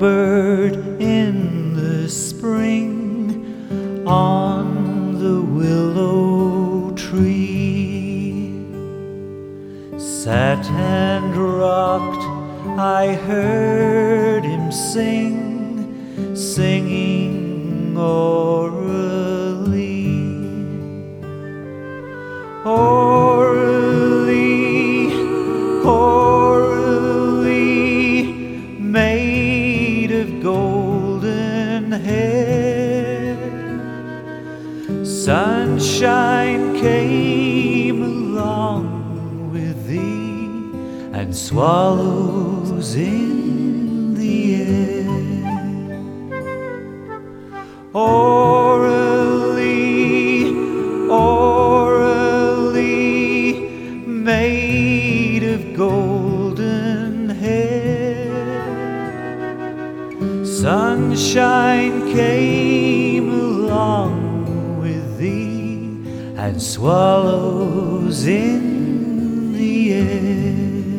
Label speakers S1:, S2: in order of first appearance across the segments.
S1: Songbird in the spring on the willow tree sat and rocked. I heard him sing, singing orally. Orally, orally, made of golden hair. Sunshine came along with thee, and swallows in the air. Orally, orally, made of golden hair. Sunshine came along with thee, and swallows in the air.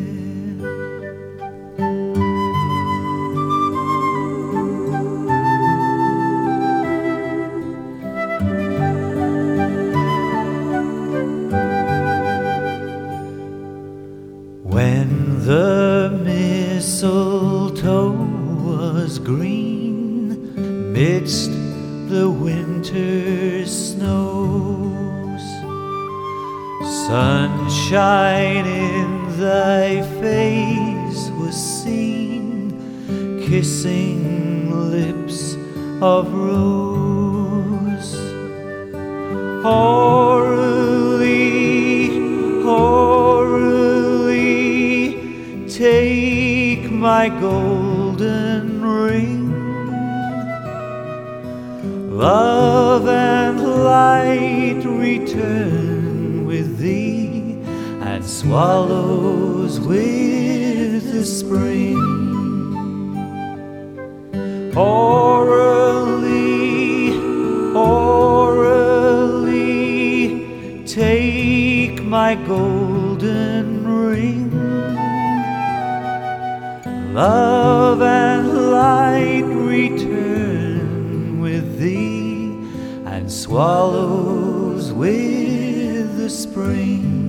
S1: When the mistletoe was green midst the winter snows, sunshine in thy face was seen, kissing lips of rose. Orally, orally, take my golden ring. Love and light return with thee, and swallows with the spring. Orally, orally, take my golden ring. Love and light return with thee, and swallows with the spring.